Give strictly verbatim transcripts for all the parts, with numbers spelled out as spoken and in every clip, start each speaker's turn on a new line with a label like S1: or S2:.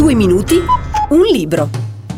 S1: Due minuti, un libro.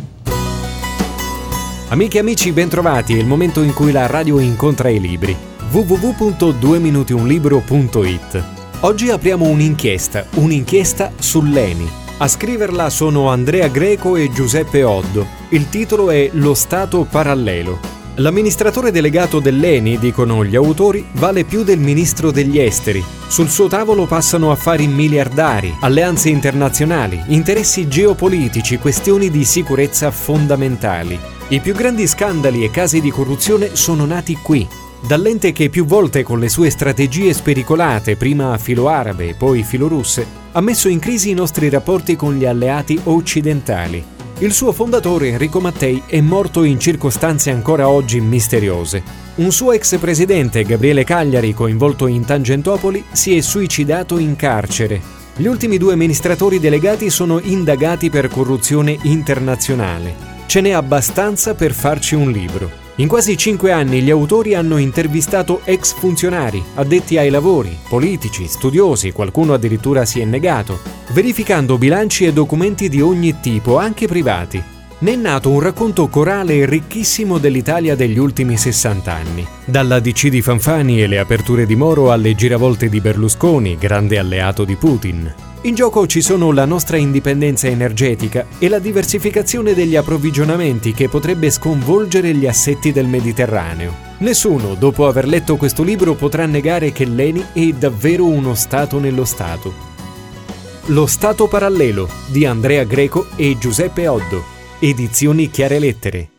S2: Amiche e amici, bentrovati, è il momento in cui la radio incontra i libri. w w w punto due minuti un libro punto i t. Oggi apriamo un'inchiesta, un'inchiesta sull'E N I. A scriverla sono Andrea Greco e Giuseppe Oddo. Il titolo è Lo Stato parallelo. L'amministratore delegato dell'E N I, dicono gli autori, vale più del ministro degli esteri. Sul suo tavolo passano affari miliardari, alleanze internazionali, interessi geopolitici, questioni di sicurezza fondamentali. I più grandi scandali e casi di corruzione sono nati qui. Dall'ente che più volte con le sue strategie spericolate, prima filo-arabe e poi filo-russe, ha messo in crisi i nostri rapporti con gli alleati occidentali. Il suo fondatore, Enrico Mattei, è morto in circostanze ancora oggi misteriose. Un suo ex presidente, Gabriele Cagliari, coinvolto in Tangentopoli, si è suicidato in carcere. Gli ultimi due amministratori delegati sono indagati per corruzione internazionale. Ce n'è abbastanza per farci un libro. In quasi cinque anni gli autori hanno intervistato ex funzionari, addetti ai lavori, politici, studiosi, qualcuno addirittura si è negato, verificando bilanci e documenti di ogni tipo, anche privati. Ne è nato un racconto corale e ricchissimo dell'Italia degli ultimi sessanta anni. Dalla D C di Fanfani e le aperture di Moro alle giravolte di Berlusconi, grande alleato di Putin. In gioco ci sono la nostra indipendenza energetica e la diversificazione degli approvvigionamenti che potrebbe sconvolgere gli assetti del Mediterraneo. Nessuno, dopo aver letto questo libro, potrà negare che l'E N I è davvero uno Stato nello Stato. Lo Stato parallelo di Andrea Greco e Giuseppe Oddo. Edizioni Chiare Lettere.